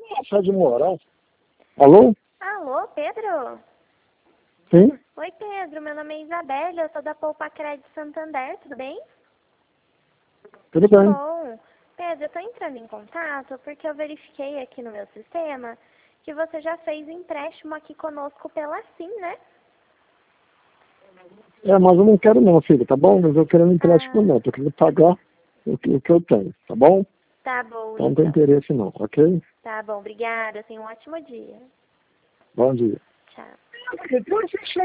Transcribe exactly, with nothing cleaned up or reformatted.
Nossa, de moral. Alô? Alô, Pedro? Sim? Oi, Pedro. Meu nome é Isabela. Eu sou da Poupa Crédito Santander. Tudo bem? Tudo bem. Bom. Pedro, eu tô entrando em contato porque eu verifiquei aqui no meu sistema que você já fez empréstimo aqui conosco pela Sim, né? É, mas eu não quero não, filho, tá bom? Mas eu quero um empréstimo Ah, não. Tô querendo pagar o que, o que eu tenho, tá bom? tá bom, Então não tem então. interesse não, ok? Tá bom, obrigada. Tenha um ótimo dia. Bom dia. Tchau.